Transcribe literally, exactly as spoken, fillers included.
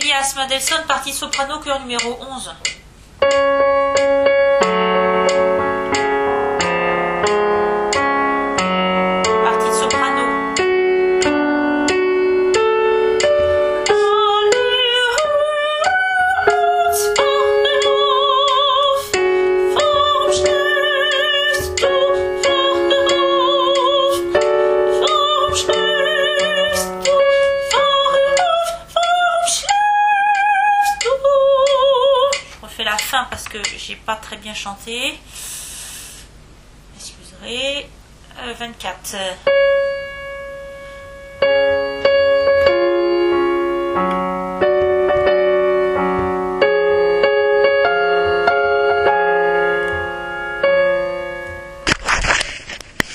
Elias Mendelssohn, partie soprano, chœur numéro onze. Partie soprano. La fin parce que j'ai pas très bien chanté. Excuserez. Euh, vingt-quatre.